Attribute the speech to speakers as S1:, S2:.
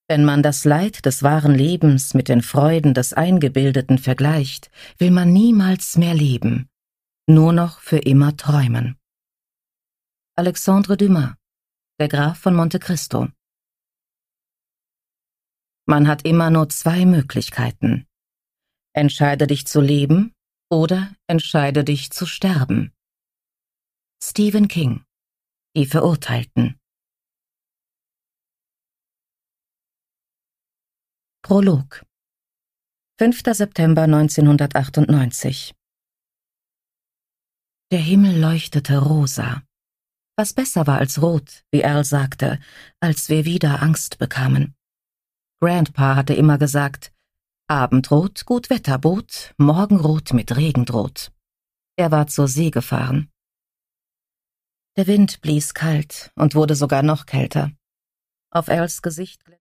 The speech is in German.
S1: Wenn man das Leid des wahren Lebens mit den Freuden des Eingebildeten vergleicht, will man niemals mehr leben, nur noch für immer träumen. Alexandre Dumas, der Graf von Monte Cristo. Man hat immer nur zwei Möglichkeiten. Entscheide dich zu leben oder entscheide dich zu sterben. Stephen King, Die Verurteilten. Prolog. 5. September 1998. Der Himmel leuchtete rosa, was besser war als rot, wie Al sagte, als wir wieder Angst bekamen. Grandpa hatte immer gesagt, Abendrot, Gutwetterboot, Morgenrot mit Regen droht. Er war zur See gefahren. Der Wind blies kalt und wurde sogar noch kälter. Auf Als Gesicht